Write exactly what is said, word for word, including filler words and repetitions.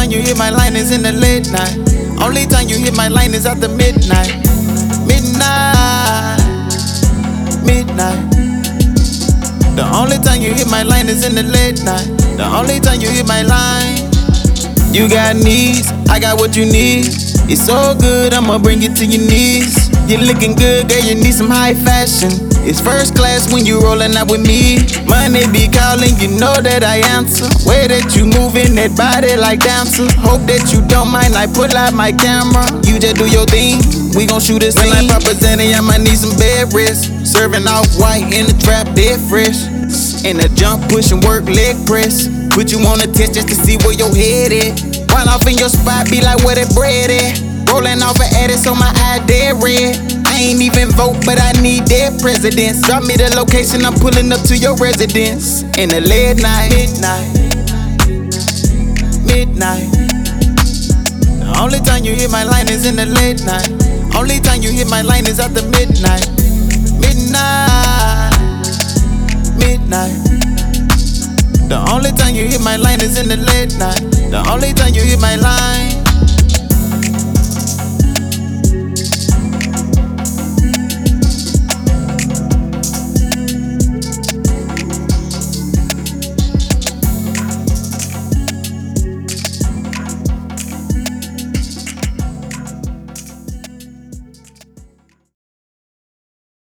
time you hit my line is in the late night. Only time you hit my line is after midnight. Midnight, midnight. The only time you hit my line is in the late night. The only time you hit my line. You got needs, I got what you need. It's so good, I'ma bring it to your knees. You're looking good, girl, you need some high fashion. It's first class when you rollin' out with me. Money be calling, you know that I answer. Way that you moving that body like dancer. Hope that you don't mind, I pull out my camera. You just do your thing, we gon' shoot a scene. When like Papa Zanny, I might need some bed rest. Serving off white in the trap, dead fresh. In the jump, push and work, leg press. Put you on a test just to see where your head at. Run off in your spot, be like where that bread at. Rolling off an edit so my eye dead red. I ain't even vote, but I need their presidents. Drop me the location, I'm pulling up to your residence. In the late night, midnight, midnight. The only time you hit my line is in the late night. Only time you hit my line is after midnight. Midnight, midnight. The only time you hit my line is in the late night. The only time you hit my line.